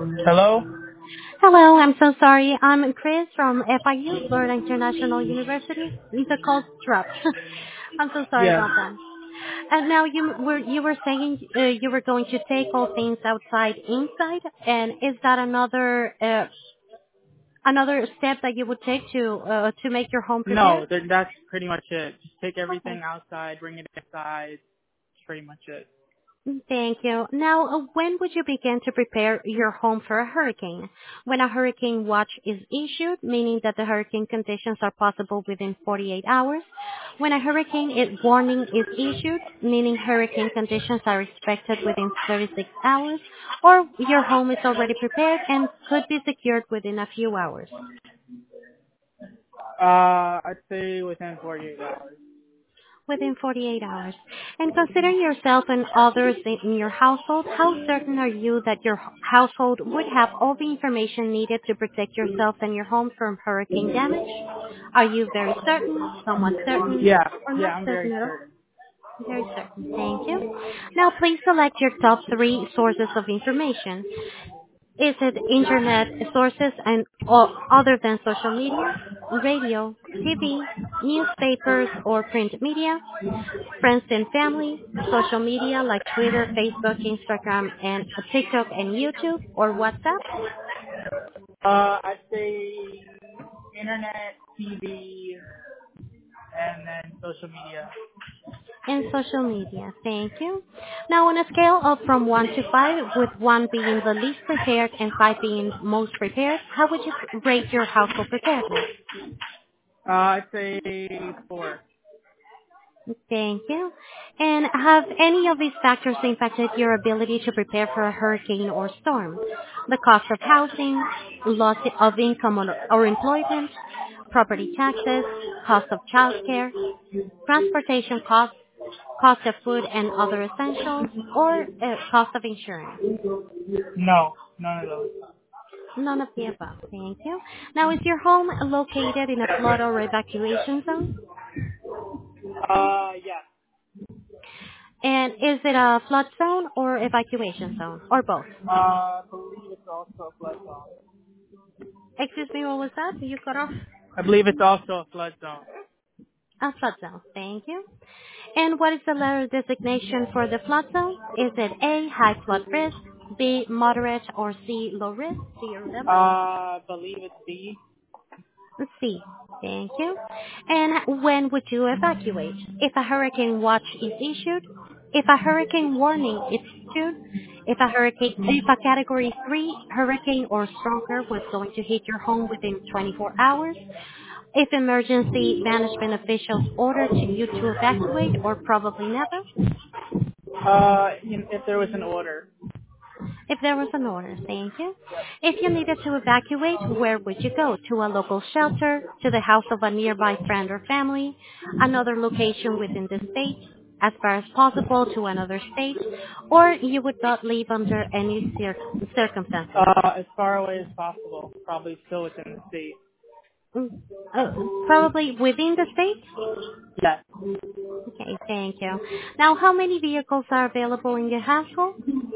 Hello? Hello, I'm so sorry. I'm Chris from FIU, Florida International University. The call dropped. I'm so sorry Yeah. about that. And now you were saying you were going to take all things outside inside, and is that another step that you would take to make your home No, prepared? that's pretty much it. Just take Okay. everything outside, bring it inside. That's pretty much it. Thank you. Now, when would you begin to prepare your home for a hurricane? When a hurricane watch is issued, meaning that the hurricane conditions are possible within 48 hours. When a warning is issued, meaning hurricane conditions are expected within 36 hours, or your home is already prepared and could be secured within a few hours. I'd say within 48 hours. Within 48 hours. And considering yourself and others in your household, how certain are you that your household would have all the information needed to protect yourself and your home from hurricane damage? Are you very certain, somewhat certain, Yeah, or yeah, not I'm very certain at all? certain. Very certain. Thank you. Now please select your top three sources of information. Is it internet sources and other than social media, radio, TV, newspapers, or print media? Friends and family, social media like Twitter, Facebook, Instagram, and TikTok and YouTube, or WhatsApp, I'd say internet, TV, and then social media. and social media. Thank you. Now, on a scale of from 1 to 5, with 1 being the least prepared and 5 being most prepared, how would you rate your household preparedness? I'd say 4. Thank you. And have any of these factors impacted your ability to prepare for a hurricane or storm? The cost of housing, loss of income or employment, property taxes, cost of childcare, transportation costs, cost of food and other essentials, or cost of insurance? No, none of those. None of the above. Thank you. Now, is your home located in a flood or evacuation zone? Yeah. And is it a flood zone or evacuation zone, or both? I believe it's also a flood zone. Excuse me, what was that? You cut off? I believe it's also a flood zone. A flood zone. Thank you. And what is the letter designation for the flood zone? Is it A, high flood risk, B, moderate, or C, low risk? C or W? I believe it's B. C. Thank you. And when would you evacuate? If a hurricane watch is issued, if a hurricane warning is issued, if a category 3 hurricane or stronger was going to hit your home within 24 hours, if emergency management officials ordered you to evacuate, or probably never, If there was an order. if there was an order. Thank you. If you needed to evacuate, where would you go? To a local shelter, to the house of a nearby friend or family, another location within the state, as far as possible to another state, or you would not leave under any circumstances? As far away as possible. Probably still within the state. Mm, Probably within the state? Yes. Okay, thank you. Now, how many vehicles are available in your household?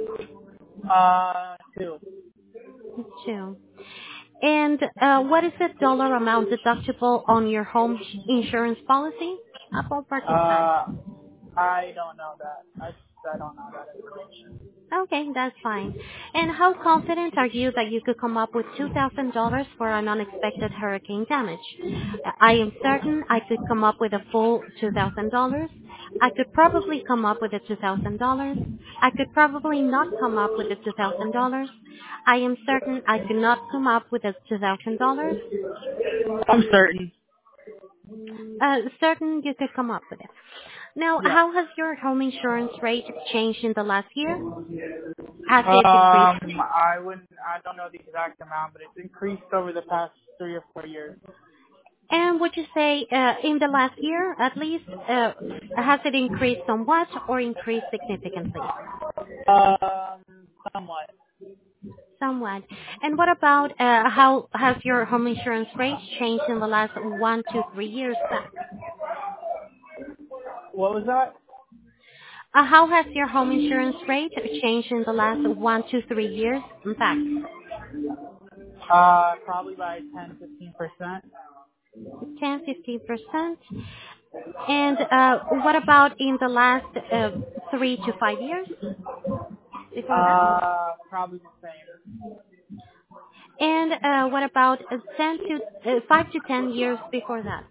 2. Two. And what is the dollar amount deductible on your home insurance policy? A ballpark is fine. I don't know that. I don't know that information. Okay, that's fine. And how confident are you that you could come up with $2,000 for an unexpected hurricane damage? I am certain I could come up with a full $2,000. I could probably come up with a $2,000. I could probably not come up with a $2,000. I am certain I could not come up with a $2,000. I'm certain. Certain you could come up with it. Now, Yeah. how has your home insurance rate changed in the last year? Has it decreased? I don't know the exact amount, but it's increased over the past 3 or 4 years. And would you say in the last year, at least, has it increased somewhat or increased significantly? Somewhat. Somewhat. And what about how has your home insurance rate changed in the last 1 to 3 years back? What was that? How has your home insurance rate changed in the last 1 to 3 years back? Probably by 10-15%. 10-15%. And what about in the last 3 to 5 years before that? Probably the same. And what about 5 to 10 years before that?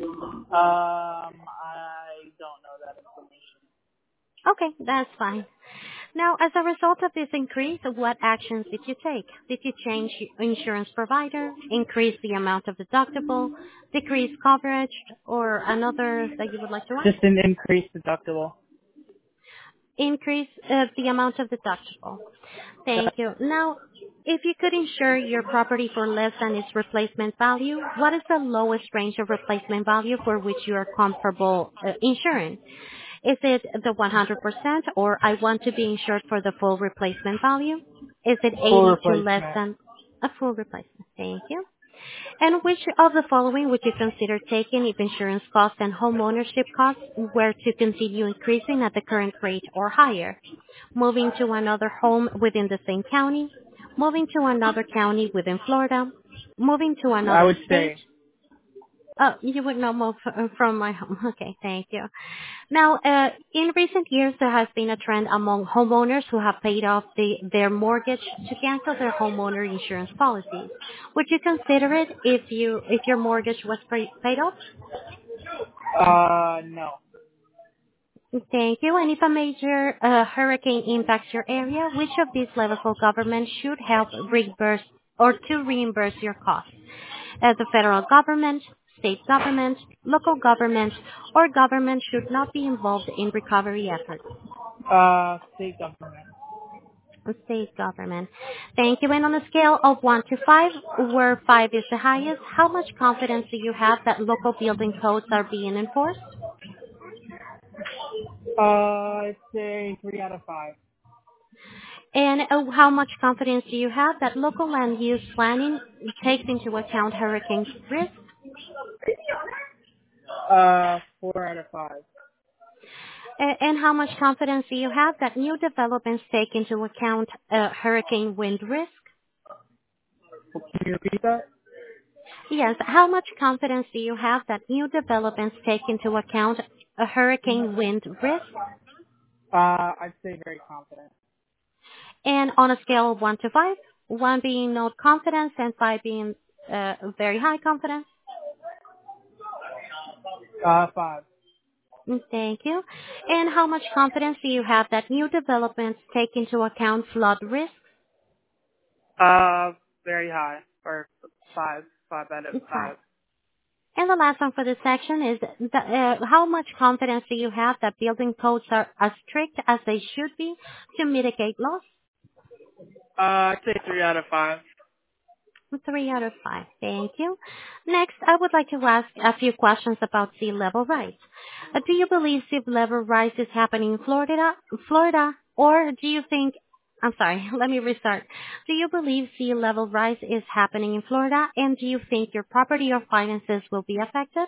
I don't know that information. Okay, that's fine. Now, as a result of this increase, what actions did you take? Did you change insurance provider, increase the amount of deductible, decrease coverage, or another that you would like to add? Just an increased deductible. Increase the amount of deductible. Thank you. Now, if you could insure your property for less than its replacement value, what is the lowest range of replacement value for which you are comfortable insuring? Is it the 100% or I want to be insured for the full replacement value? Is it Full 80 to less replacement. than a full replacement? Thank you. And which of the following would you consider taking if insurance costs and home ownership costs were to continue increasing at the current rate or higher? Moving to another home within the same county, moving to another county within Florida, moving to I another would state. say. Oh, you would not move from my home. Okay, thank you. Now, in recent years, there has been a trend among homeowners who have paid off their mortgage to cancel their homeowner insurance policies. Would you consider it if your mortgage was paid off? No. Thank you. And if a major hurricane impacts your area, which of these levels of government should help reimburse or to reimburse your costs? The federal government, state government, local government, or government should not be involved in recovery efforts. State government. State government. Thank you. And on a scale of 1 to 5, where 5 is the highest, how much confidence do you have that local building codes are being enforced? I'd say 3 out of 5. And how much confidence do you have that local land use planning takes into account hurricane risk? 4 out of 5. And how much confidence do you have that new developments take into account hurricane wind risk? Can you repeat that? Yes. How much confidence do you have that new developments take into account a hurricane wind risk? I'd say very confident. And on a scale of 1 to 5, 1 being no confidence and 5 being very high confidence? 5. Thank you. And how much confidence do you have that new developments take into account flood risk? Very high. Or 5. 5 out of 5. And the last one for this section is how much confidence do you have that building codes are as strict as they should be to mitigate loss? I'd say 3 out of 5. 3 out of 5. Thank you. Next, I would like to ask a few questions about sea level rise. Do you believe sea level rise is happening in Florida, or do you think, I'm sorry, let me restart. Do you believe sea level rise is happening in Florida, and do you think your property or finances will be affected?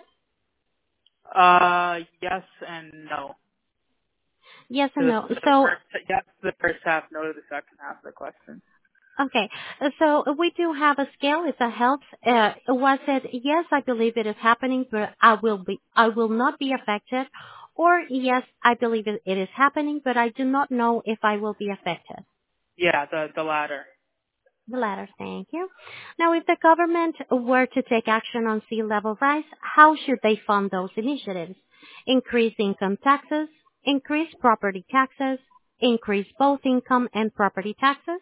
Yes and no. Yes and no. Yes to the first half, no to the second half of the question. Okay, so we do have a scale. It's a health. Was it yes? I believe it is happening, but I will not be affected, or yes, I believe it is happening, but I do not know if I will be affected. Yeah, the latter. The latter. Thank you. Now, if the government were to take action on sea level rise, how should they fund those initiatives? Increase income taxes, increase property taxes, increase both income and property taxes.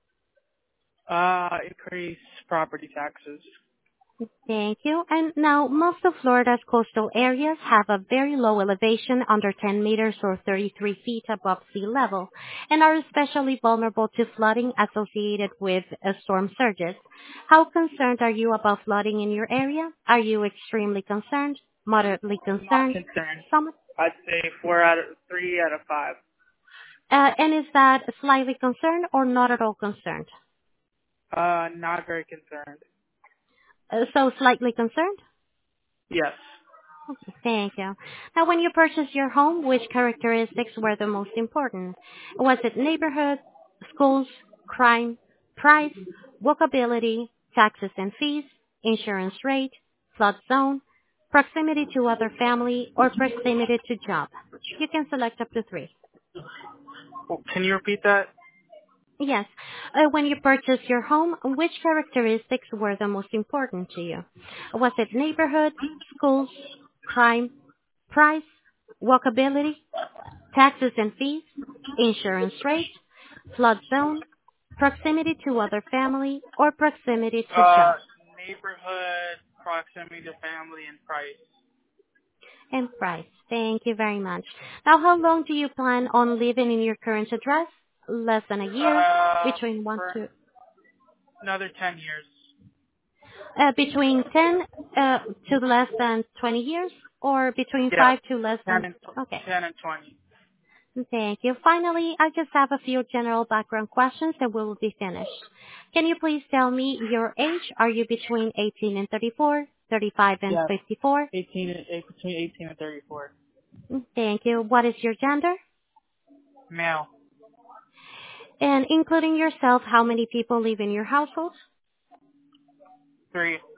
Increase property taxes. Thank you. And now, most of Florida's coastal areas have a very low elevation under 10 meters or 33 feet above sea level and are especially vulnerable to flooding associated with storm surges. How concerned are you about flooding in your area? Are you extremely concerned, moderately concerned? Not concerned. Some? I'd say 3 out of 5. And is that slightly concerned or not at all concerned? Not very concerned. So slightly concerned? Yes. Thank you. Now, when you purchased your home, which characteristics were the most important? Was it neighborhood, schools, crime, price, walkability, taxes and fees, insurance rate, flood zone, proximity to other family, or proximity to job. You can select up to 3. Can you repeat that? Yes. When you purchased your home, which characteristics were the most important to you? Was it neighborhood, schools, crime, price, walkability, taxes and fees, insurance rate, flood zone, proximity to other family, or proximity to job? Neighborhood, proximity to family, and price. And price. Thank you very much. Now, how long do you plan on living in your current address? Less than a year? Between 1 to... Another 10 years. Between 10 to less than 20 years? Or between 5 to less than... Okay. 10 and 20. Thank you. Finally, I just have a few general background questions and we will be finished. Can you please tell me your age? Are you between 18 and 34, 35 and 54? Between 18 and 34. Thank you. What is your gender? Male. And including yourself, how many people live in your household? 3.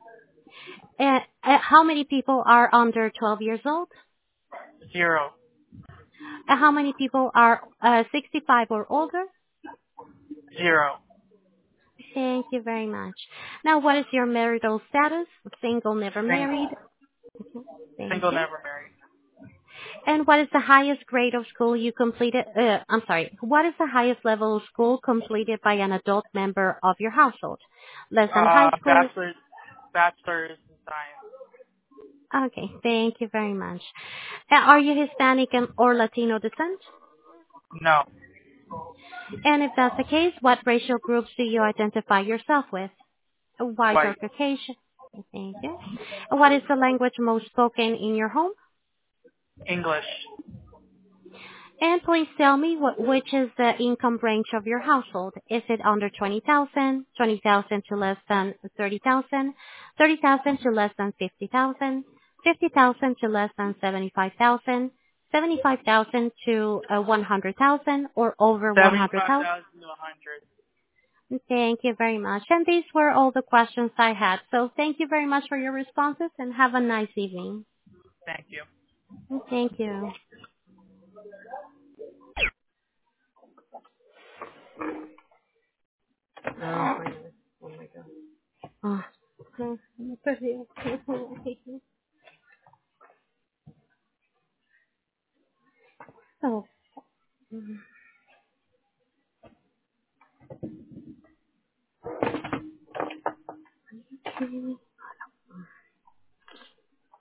How many people are under 12 years old? 0. How many people are 65 or older? 0. Thank you very much. Now, what is your marital status? Single, never married? Single, never married. And what is the highest grade of school you completed? What is the highest level of school completed by an adult member of your household? Less than high school? Bachelor's in science. Okay, thank you very much. Are you Hispanic or Latino descent? No. And if that's the case, what racial groups do you identify yourself with? White or Caucasian? Thank you. What is the language most spoken in your home? English. And please tell me which is the income range of your household. Is it under 20,000, 20,000 to less than 30,000, 30,000 to less than 50,000, 50,000 to less than 75,000, 75,000 to 100,000, or over 100,000? 75,000 to 100. Thank you very much. And these were all the questions I had. So thank you very much for your responses and have a nice evening. Thank you. Thank you. Oh my God. Oh.